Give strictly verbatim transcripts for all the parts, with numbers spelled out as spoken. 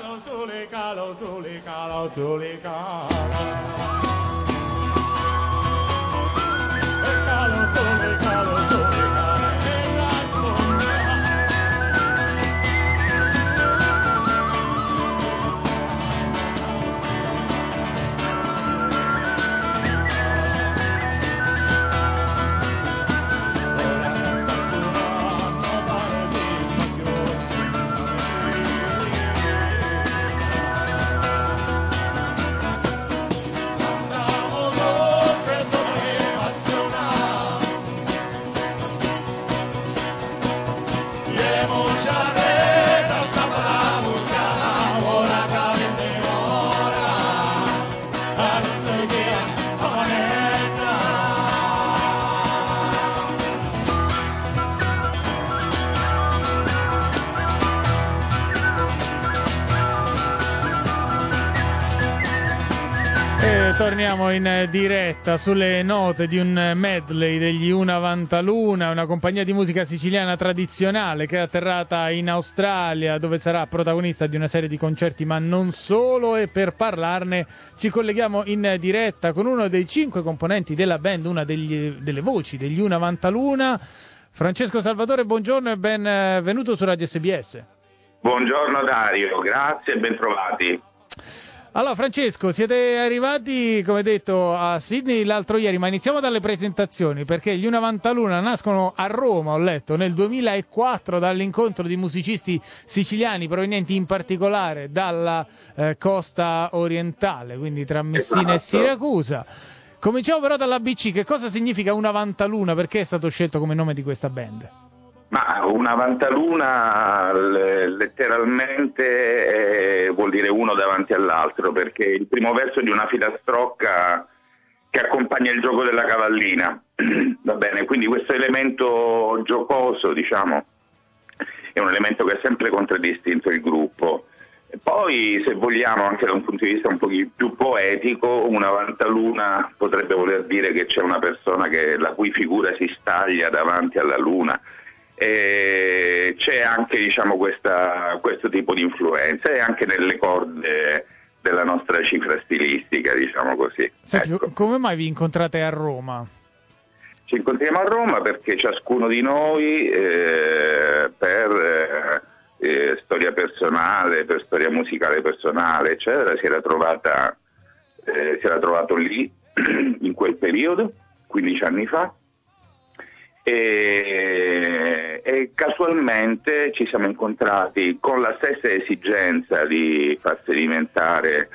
Calo sole, calo sole, calo sole, calo. E calo sole, calo sole, calo. E la sponda. Torniamo in diretta sulle note di un medley degli Una Vantaluna, una compagnia di musica siciliana tradizionale che è atterrata in Australia, dove sarà protagonista di una serie di concerti, ma non solo. E per parlarne ci colleghiamo in diretta con uno dei cinque componenti della band, una degli, delle voci degli Una Vantaluna, Francesco Salvatore. Buongiorno e benvenuto su Radio S B S. Buongiorno Dario, grazie e bentrovati. Allora Francesco, siete arrivati, come detto, a Sydney l'altro ieri, ma iniziamo dalle presentazioni, perché gli Una Vantaluna nascono a Roma, ho letto, nel duemilaquattro dall'incontro di musicisti siciliani provenienti in particolare dalla eh, costa orientale, quindi tra Messina esatto. e Siracusa. Cominciamo però dall'A B C, che cosa significa Una Vantaluna? Perché è stato scelto come nome di questa band? Ma Una Vantaluna letteralmente eh, vuol dire uno davanti all'altro, perché il primo verso di una filastrocca che accompagna il gioco della cavallina, va bene, quindi questo elemento giocoso, diciamo, è un elemento che ha sempre contraddistinto il gruppo. E poi, se vogliamo, anche da un punto di vista un po' più poetico, Una Vantaluna potrebbe voler dire che c'è una persona che, la cui figura si staglia davanti alla luna. E c'è anche, diciamo, questa, questo tipo di influenza, e anche nelle corde della nostra cifra stilistica, diciamo così. Senti, ecco. Come mai vi incontrate a Roma? Ci incontriamo a Roma perché ciascuno di noi eh, per eh, storia personale, per storia musicale personale, eccetera, si era trovata eh, si era trovato lì in quel periodo, quindici anni fa. E, e casualmente ci siamo incontrati con la stessa esigenza di far sedimentare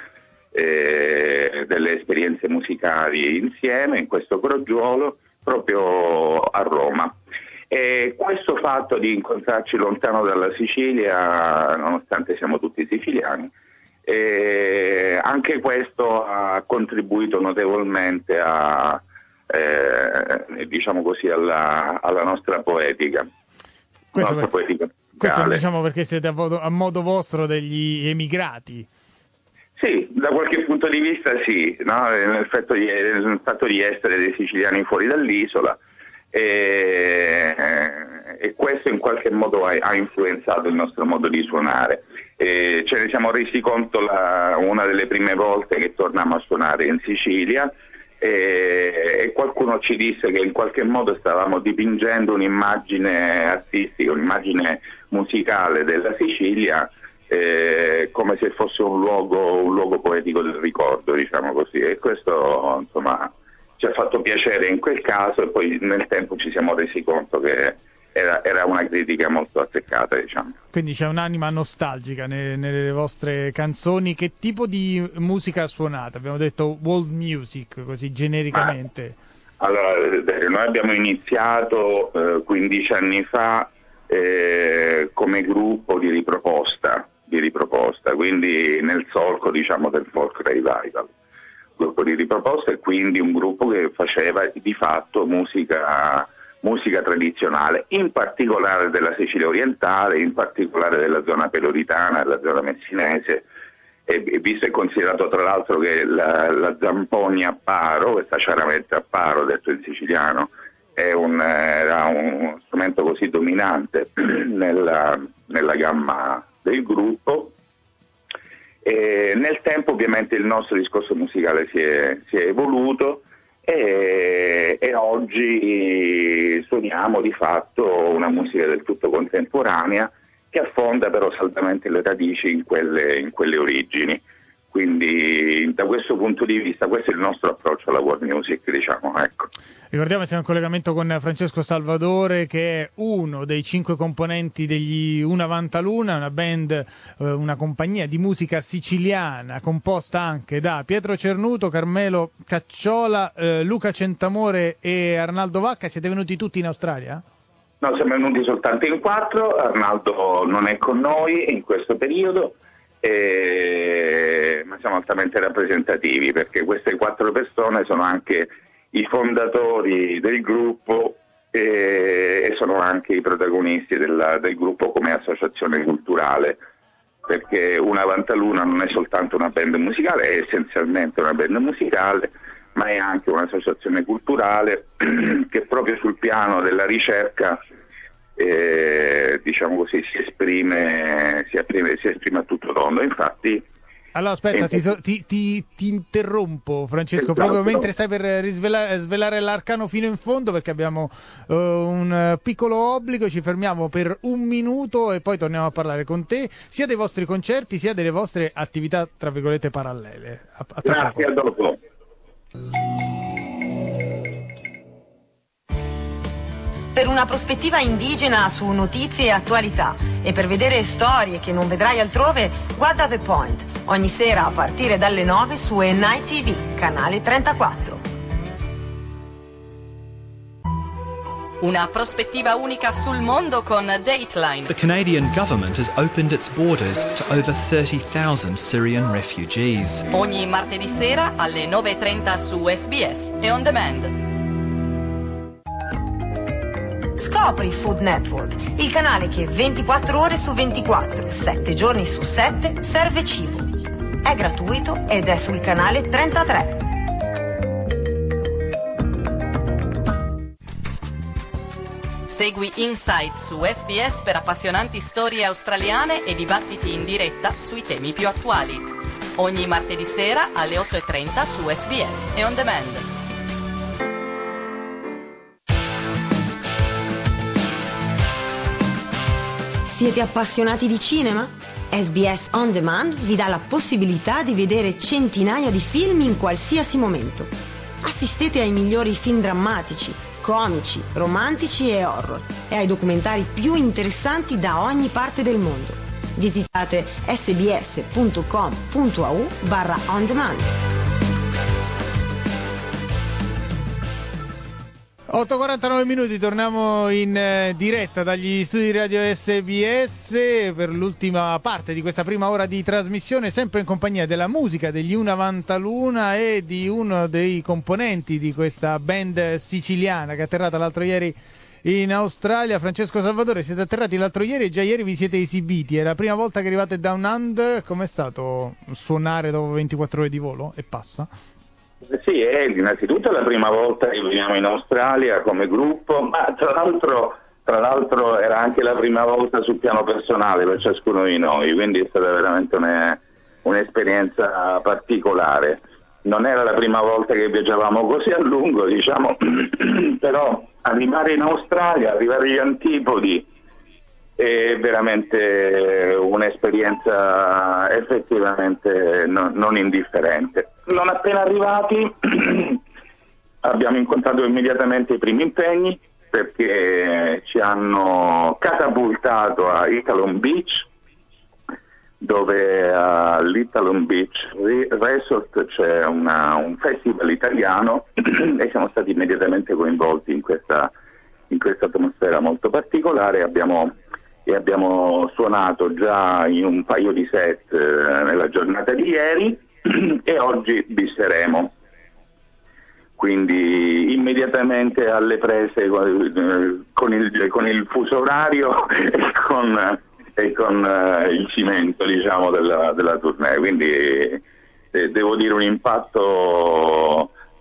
eh, delle esperienze musicali insieme in questo crogiolo proprio a Roma. E questo fatto di incontrarci lontano dalla Sicilia, nonostante siamo tutti siciliani, eh, anche questo ha contribuito notevolmente a Eh, diciamo così alla, alla nostra poetica. Questo, nostra per, poetica questo diciamo perché siete a, voto, a modo vostro degli emigrati. Sì, da qualche punto di vista sì, no? nel, fatto di, nel fatto di essere dei siciliani fuori dall'isola, e, e questo in qualche modo ha, ha influenzato il nostro modo di suonare. E ce ne siamo resi conto la, una delle prime volte che tornammo a suonare in Sicilia, e qualcuno ci disse che in qualche modo stavamo dipingendo un'immagine artistica, un'immagine musicale della Sicilia, eh, come se fosse un luogo, un luogo poetico del ricordo, diciamo così, e questo insomma ci ha fatto piacere in quel caso, e poi nel tempo ci siamo resi conto che Era, era una critica molto azzeccata, diciamo. Quindi c'è un'anima nostalgica nelle, nelle vostre canzoni. Che tipo di musica suonate? Abbiamo detto world music, così genericamente. Ma, allora, noi abbiamo iniziato eh, quindici anni fa eh, come gruppo di riproposta, di riproposta, quindi nel solco, diciamo, del folk revival. Gruppo di riproposta, e quindi un gruppo che faceva di fatto musica musica tradizionale, in particolare della Sicilia orientale, in particolare della zona peloritana, della zona messinese, e, e visto e considerato tra l'altro che la, la zampogna a paro, questa ciarametta a paro detto in siciliano, è un, era un strumento così dominante nella, nella gamma del gruppo, E nel tempo ovviamente il nostro discorso musicale si è, si è evoluto e, e oggi suoniamo di fatto una musica del tutto contemporanea che affonda però saldamente le radici in quelle, in quelle origini. Quindi da questo punto di vista questo è il nostro approccio alla world music, diciamo, ecco. Ricordiamo che siamo in collegamento con Francesco Salvadore, che è uno dei cinque componenti degli Una Vantaluna, una band, eh, una compagnia di musica siciliana composta anche da Pietro Cernuto, Carmelo Cacciola, eh, Luca Centamore e Arnaldo Vacca. Siete venuti tutti in Australia? No, siamo venuti soltanto in quattro, Arnaldo non è con noi in questo periodo. Eh, ma siamo altamente rappresentativi perché queste quattro persone sono anche i fondatori del gruppo eh, e sono anche i protagonisti della, del gruppo come associazione culturale, perché Una Vantaluna non è soltanto una band musicale, è essenzialmente una band musicale, ma è anche un'associazione culturale che proprio sul piano della ricerca Eh, diciamo così si esprime, si esprime si esprime a tutto tondo. Infatti allora aspetta, ti, so, ti, ti, ti interrompo Francesco, esatto, proprio mentre stai per risvelare, svelare l'arcano fino in fondo, perché abbiamo uh, un piccolo obbligo, ci fermiamo per un minuto e poi torniamo a parlare con te sia dei vostri concerti sia delle vostre attività tra virgolette parallele. A, a Grazie, a dopo. Per una prospettiva indigena su notizie e attualità e per vedere storie che non vedrai altrove, guarda The Point, ogni sera a partire dalle nove su N I T V, canale trentaquattro. Una prospettiva unica sul mondo con Dateline. The Canadian government has opened its borders to over thirty thousand Syrian refugees. Ogni martedì sera alle nove e trenta su S B S e On Demand. Scopri Food Network, il canale che ventiquattro ore su ventiquattro, sette giorni su sette serve cibo. È gratuito ed è sul canale trentatré. Segui Insight su S B S per appassionanti storie australiane e dibattiti in diretta sui temi più attuali. Ogni martedì sera alle otto e trenta su S B S e On Demand. Siete appassionati di cinema? S B S On Demand vi dà la possibilità di vedere centinaia di film in qualsiasi momento. Assistete ai migliori film drammatici, comici, romantici e horror e ai documentari più interessanti da ogni parte del mondo. Visitate sbs.com.au barra on demand. otto e quarantanove minuti, torniamo in eh, diretta dagli studi di Radio S B S per l'ultima parte di questa prima ora di trasmissione, sempre in compagnia della musica degli Una Vantaluna e di uno dei componenti di questa band siciliana che è atterrata l'altro ieri in Australia. Francesco Salvadore, siete atterrati l'altro ieri e già ieri vi siete esibiti, è la prima volta che arrivate Down Under. Com'è stato suonare dopo ventiquattro ore di volo e passa? Sì, è innanzitutto la prima volta che veniamo in Australia come gruppo, ma tra l'altro, tra l'altro era anche la prima volta sul piano personale per ciascuno di noi, quindi è stata veramente une, un'esperienza particolare. Non era la prima volta che viaggiavamo così a lungo, diciamo, però arrivare in Australia, arrivare agli antipodi è veramente un'esperienza effettivamente no, non indifferente. Non appena arrivati abbiamo incontrato immediatamente i primi impegni, perché ci hanno catapultato a Italon Beach, dove all'Italon Beach Resort c'è una, un festival italiano e siamo stati immediatamente coinvolti in questa, in questa atmosfera molto particolare. Abbiamo e abbiamo suonato già in un paio di set eh, nella giornata di ieri e oggi bisseremo, quindi immediatamente alle prese con, con, il, con il fuso orario e con, e con uh, il cimento, diciamo, della, della tournée, quindi eh, devo dire un impatto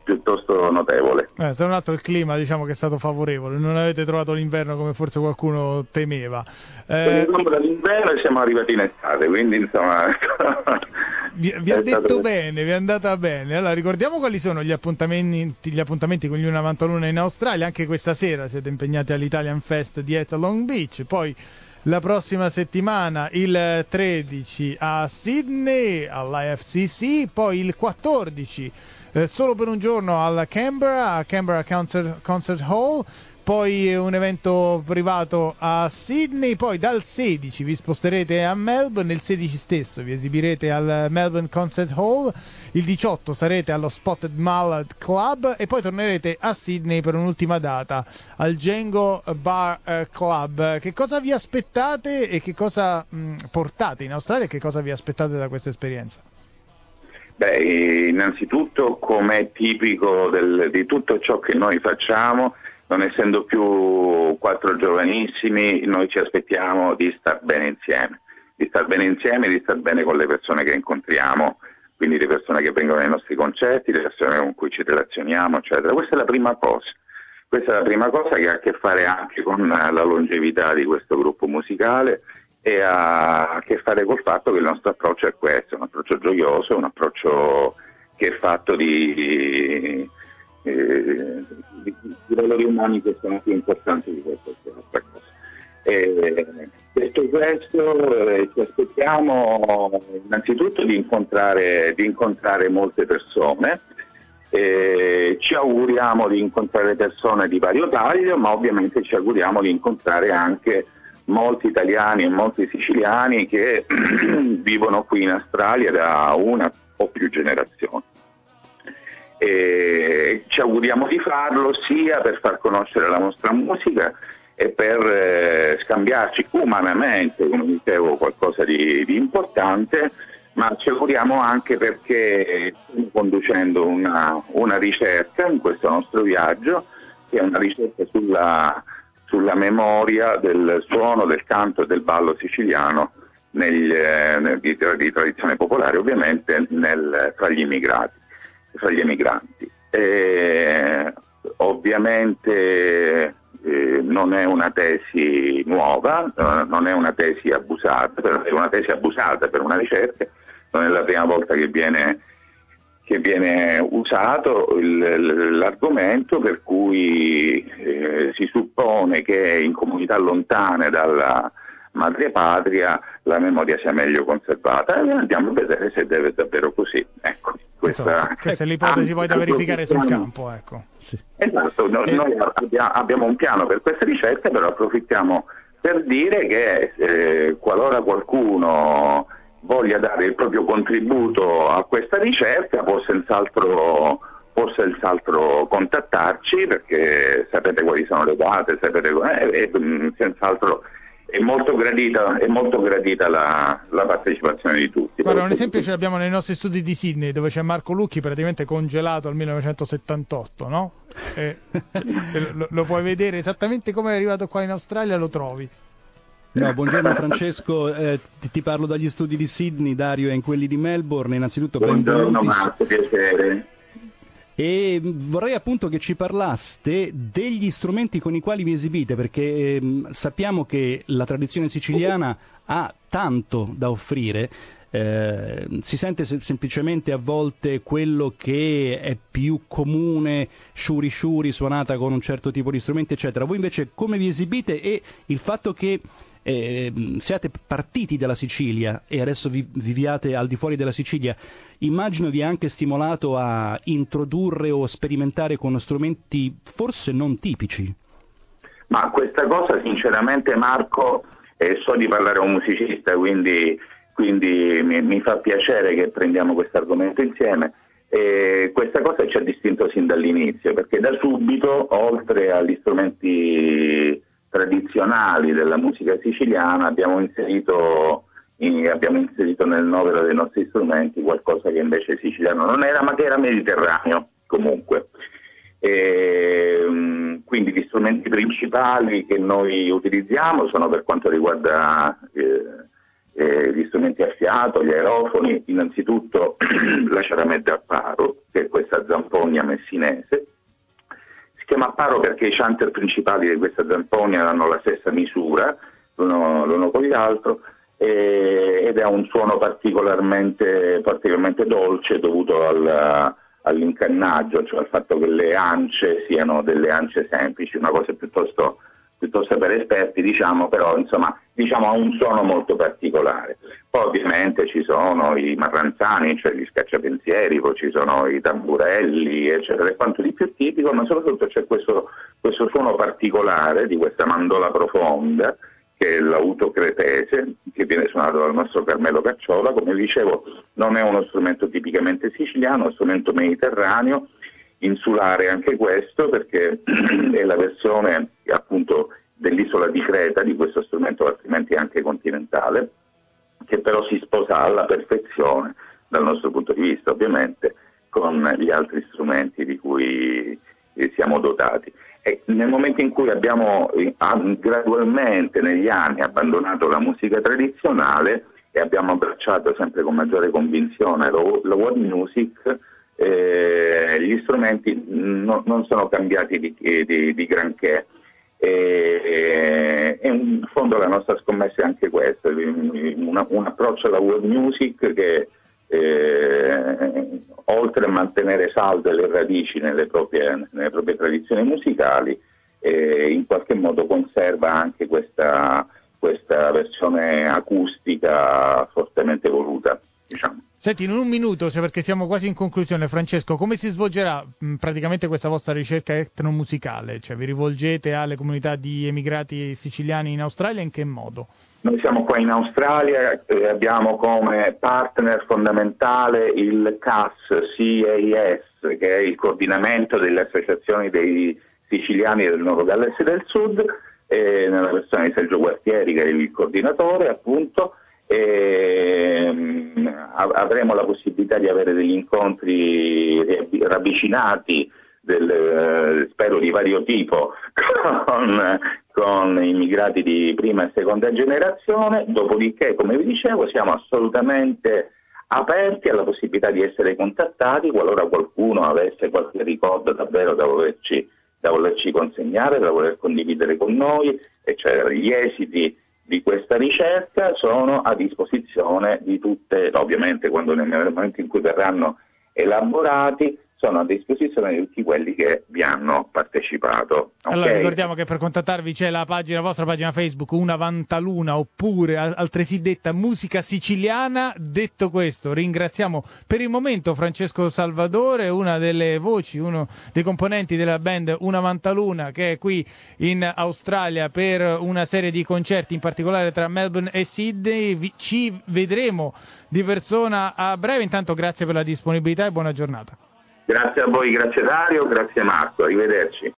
piuttosto notevole. Eh, se non altro il clima, diciamo che è stato favorevole, non avete trovato l'inverno come forse qualcuno temeva. Eh, dall'inverno e siamo arrivati in estate, quindi insomma vi, vi ha detto stato... bene, vi è andata bene. Allora ricordiamo quali sono gli appuntamenti gli appuntamenti con gli U novantuno in Australia. Anche questa sera siete impegnati all'Italian Fest di At Long Beach, poi la prossima settimana il tredici a Sydney all'I F C C, poi il quattordici eh, solo per un giorno alla Canberra, a Canberra Concert, Concert Hall, poi un evento privato a Sydney, poi dal sedici vi sposterete a Melbourne, il sedici stesso vi esibirete al Melbourne Concert Hall, il diciotto sarete allo Spotted Mallet Club e poi tornerete a Sydney per un'ultima data al Django Bar Club. Che cosa vi aspettate e che cosa mh, portate in Australia e che cosa vi aspettate da questa esperienza? Beh, innanzitutto, come è tipico del, di tutto ciò che noi facciamo, non essendo più quattro giovanissimi, noi ci aspettiamo di star bene insieme, di star bene insieme, di star bene con le persone che incontriamo, quindi le persone che vengono ai nostri concerti, le persone con cui ci relazioniamo, eccetera. Questa è la prima cosa. Questa è la prima cosa che ha a che fare anche con la longevità di questo gruppo musicale e ha a che fare col fatto che il nostro approccio è questo, un approccio gioioso, un approccio che è fatto di... Eh, di, di valori umani che sono più importanti di questa cosa. Eh, detto questo, eh, ci aspettiamo innanzitutto di incontrare, di incontrare molte persone, eh, ci auguriamo di incontrare persone di vario taglio, ma ovviamente ci auguriamo di incontrare anche molti italiani e molti siciliani che vivono qui in Australia da una o più generazioni. E ci auguriamo di farlo sia per far conoscere la nostra musica e per eh, scambiarci umanamente, come dicevo, qualcosa di, di importante, ma ci auguriamo anche perché stiamo conducendo una, una ricerca in questo nostro viaggio, che è una ricerca sulla, sulla memoria del suono, del canto e del ballo siciliano negli, eh, nel, di, di tradizione popolare, ovviamente nel, tra gli immigrati. fra gli emigranti. Eh, ovviamente eh, non è una tesi nuova, eh, non è una tesi abusata, è una tesi abusata per una ricerca, non è la prima volta che viene, che viene usato il, l'argomento, per cui eh, si suppone che in comunità lontane dalla madrepatria la memoria sia meglio conservata e andiamo a vedere se deve davvero così. Ecco. Questa, questa è l'ipotesi poi da verificare sul campo, ecco. Sì. Esatto, no, eh. noi abbiamo un piano per questa ricerca, però approfittiamo per dire che eh, qualora qualcuno voglia dare il proprio contributo a questa ricerca può senz'altro, può senz'altro contattarci, perché sapete quali sono le date, sapete eh, eh, senz'altro è molto gradita, è molto gradita la, la partecipazione di tutti. Guarda, un esempio ce l'abbiamo nei nostri studi di Sydney, dove c'è Marco Lucchi praticamente congelato al millenovecentosettantotto, no? E, lo, lo puoi vedere esattamente come è arrivato qua in Australia, lo trovi. No, buongiorno Francesco, eh, ti, ti parlo dagli studi di Sydney, Dario è in quelli di Melbourne. Innanzitutto buongiorno Marco, piacere. E vorrei appunto che ci parlaste degli strumenti con i quali vi esibite, perché eh, sappiamo che la tradizione siciliana ha tanto da offrire. Eh, si sente se- semplicemente a volte quello che è più comune, shuri shuri, suonata con un certo tipo di strumenti, eccetera. Voi invece come vi esibite, e il fatto che eh, siate partiti dalla Sicilia e adesso vi viviate al di fuori della Sicilia, immagino vi ha anche stimolato a introdurre o sperimentare con strumenti forse non tipici. Ma questa cosa sinceramente, Marco, eh, so di parlare a un musicista, quindi, quindi mi, mi fa piacere che prendiamo questo argomento insieme. E questa cosa ci ha distinto sin dall'inizio, perché da subito, oltre agli strumenti tradizionali della musica siciliana, abbiamo inserito, in, abbiamo inserito nel novero dei nostri strumenti qualcosa che invece siciliano non era, ma che era mediterraneo comunque. E, quindi gli strumenti principali che noi utilizziamo sono, per quanto riguarda eh, eh, gli strumenti a fiato, gli aerofoni, innanzitutto la Ceramè d'Apparo, che è questa zampogna messinese. Si chiama Apparo perché i chanter principali di questa zampogna hanno la stessa misura l'uno, l'uno con l'altro, e, ed ha un suono particolarmente, particolarmente dolce dovuto al, all'incannaggio, cioè al fatto che le ance siano delle ance semplici, una cosa piuttosto, piuttosto per esperti, diciamo, però insomma diciamo ha un suono molto particolare. Poi ovviamente ci sono i marranzani, cioè gli scacciapensieri, poi ci sono i tamburelli, eccetera, e quanto di più tipico, ma soprattutto c'è questo, questo suono particolare di questa mandola profonda, che è l'auto cretese, che viene suonato dal nostro Carmelo Cacciola. Come dicevo, non è uno strumento tipicamente siciliano, è uno strumento mediterraneo, insulare anche questo, perché è la versione appunto dell'isola di Creta di questo strumento, altrimenti anche continentale, che però si sposa alla perfezione dal nostro punto di vista, ovviamente, con gli altri strumenti di cui siamo dotati. E nel momento in cui abbiamo gradualmente negli anni abbandonato la musica tradizionale e abbiamo abbracciato sempre con maggiore convinzione la world music, eh, gli strumenti no, non sono cambiati di, di, di granché. E, e in fondo la nostra scommessa è anche questa, una, un approccio alla world music che eh, oltre a mantenere salde le radici nelle proprie, nelle proprie tradizioni musicali, eh, in qualche modo conserva anche questa, questa versione acustica fortemente evoluta, diciamo. Senti, in un minuto, cioè perché siamo quasi in conclusione, Francesco, come si svolgerà mh, praticamente questa vostra ricerca etnomusicale? Cioè vi rivolgete alle comunità di emigrati siciliani in Australia, in che modo? Noi siamo qua in Australia e abbiamo come partner fondamentale il C A S, C A S, che è il coordinamento delle associazioni dei siciliani del Nord Galles e del Sud, e nella persona di Sergio Guartieri, che è il coordinatore appunto. E, um, avremo la possibilità di avere degli incontri ravvicinati del, eh, spero di vario tipo con, con immigrati di prima e seconda generazione, dopodiché, come vi dicevo, siamo assolutamente aperti alla possibilità di essere contattati qualora qualcuno avesse qualche ricordo davvero da volerci, da volerci consegnare, da voler condividere con noi, e cioè gli esiti di questa ricerca sono a disposizione di tutte, ovviamente quando nel momento in cui verranno elaborati sono a disposizione di tutti quelli che vi hanno partecipato. Allora okay? Ricordiamo che per contattarvi c'è la pagina, la vostra pagina Facebook Una Vantaluna, oppure altresì detta Musica Siciliana. Detto questo, ringraziamo per il momento Francesco Salvadore, una delle voci, uno dei componenti della band Una Vantaluna, che è qui in Australia per una serie di concerti, in particolare tra Melbourne e Sydney. Ci vedremo di persona a breve. Intanto grazie per la disponibilità e buona giornata. Grazie a voi, grazie Dario, grazie Marco, arrivederci.